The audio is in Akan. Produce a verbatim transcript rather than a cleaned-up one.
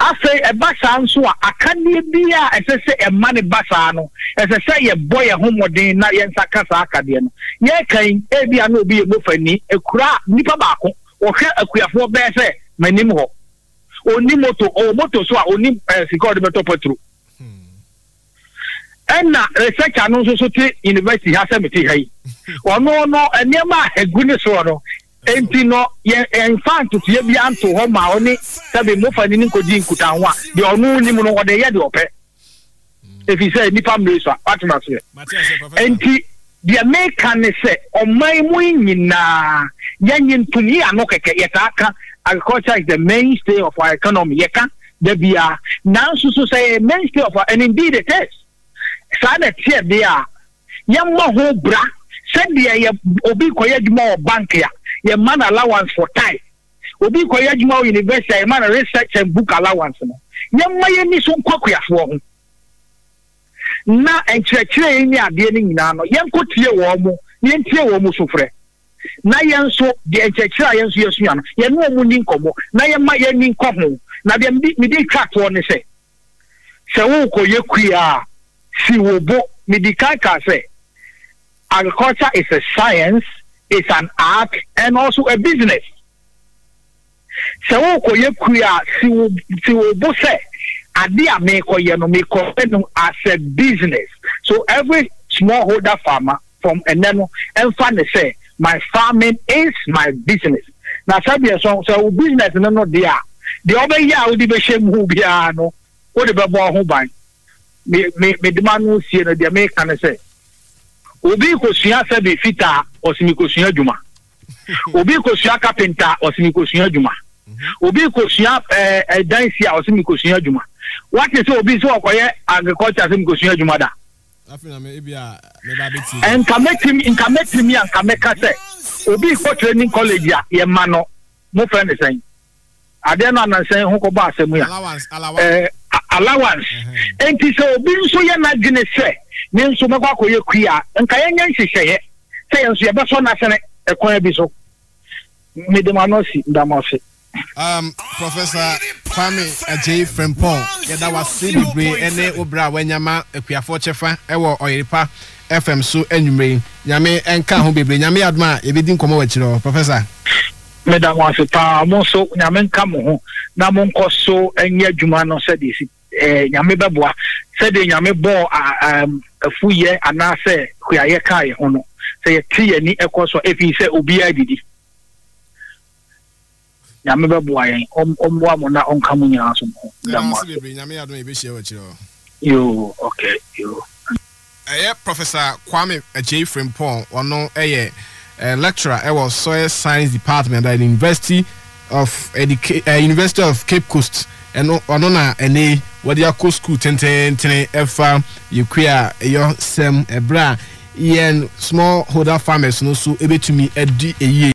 Afei ebasa nso a akadie bia esese e ma ne basa no esese ye boy e homodin na ye nsaka sa akadie no ye kan e bia na obi ye mofani ekura nipa baako o hwe akuafo be se manim ho oni moto o moto so a oni security beto petro enna research anu so so ti university ha se meti hai ono no enema egu ne so no enti no ye infant to ye bia nto ho ma oni sabe mofani ni nkodi nkuta ho a de ono ni mu no ode ye de ope if you say nipa mreso atma so enti the American say omai mu nyina yanyin tumi ano keke yetaka agriculture is the mainstay of our economy yeka de bia now so so say mainstay of our, and indeed it is sada tie bia yamma ho bra said ye obi koye djuma bank ya ye man allowance for time obi koye djuma university ye man research and book allowance no yamma ye ni so kwakuafo ho na enkyekere ni ade ni nyina no yenkotie wo mo yentie wo mo sofre na yenso de enkyekere yenso yesu ya no ye no mo ni nkomo na ye ma ye ni nkomo na de mi de track wo ne se se wo koye kuia si wo bo medical ka say agriculture is a science, it's an art, and also a business. So koye kuya si wo si wo bo say ade a me koye no me ko as a business. So every smallholder farmer from eneno emfa ne say my farming is my business. Na sabi so so business no no dia. The other year we be shame hu bia no. Wo de be bo ho ban. Me me me demand no see no dia me kan say obi kosua sabe fita osimi kosua djuma obi kosua carpenter osimi kosua djuma obi kosua eh eh dansia osimi kosua djuma what is obi so okoye agriculture osimi kosua djuma da afina me bia me ba beti en kametim in kametim an kameka say obi ko training college ya ye ma no mo friend say ade no na say ho ko ba asemu ya allowance allowance eh allowance enti so obi so ye na gine say nenso mekwa koye kuia nka yenye nhihye say enso ye beso na sene ekwan bi so medemanosi ndamosi um Professor Kwame Ajay Frimpong yeda wase bibre ene obra wanyama akuafo chefa ewo Oyeripa F M so enwumre nyame enka ho bibre nyame aduma ebedi nkomo wachiro Professor medamasi pa mo so nyame nka mo ho na mo nkoso enye adwuma no se de eh nyame beboa se de nyame bo um afuye anase kuaye kai ho no se ye tie ni ekoso efi se obi adidi nyame beboa yen omboa mo na onka mo nyina so mo ndamasi be nyame adon e be share wachiro yo okay yo eh Professor Kwame Ajay Frimpong ono eh lecturer e was soil science department at the University of Educa- uh, University of Cape Coast and ono na ene wadi akọ school ten ten ten efa yekua eyo sem ebra yen small holder farmers no so ebetumi edi eye